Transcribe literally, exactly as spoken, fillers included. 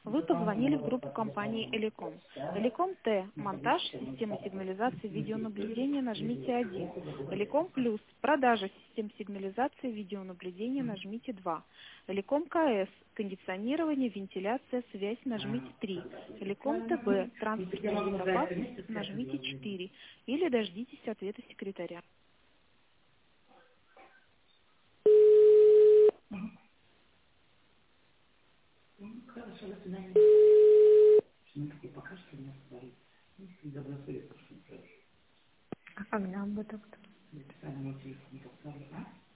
Вы позвонили в группу компании Элеком. Элеком Т. Монтаж системы сигнализации видеонаблюдения, нажмите один. Элеком Плюс. Продажа систем сигнализации видеонаблюдения, нажмите два. Элеком К С. Кондиционирование, вентиляция, связь, нажмите три. Элеком Т Б. Транспортная безопасность, нажмите четыре. Или дождитесь ответа секретаря. Хорошо, до свидания. Ну, такой пока что у меня говорит. Ну, добросовестно, что не скажешь. А когда об этом? Написали мой телефон, поставлю, а?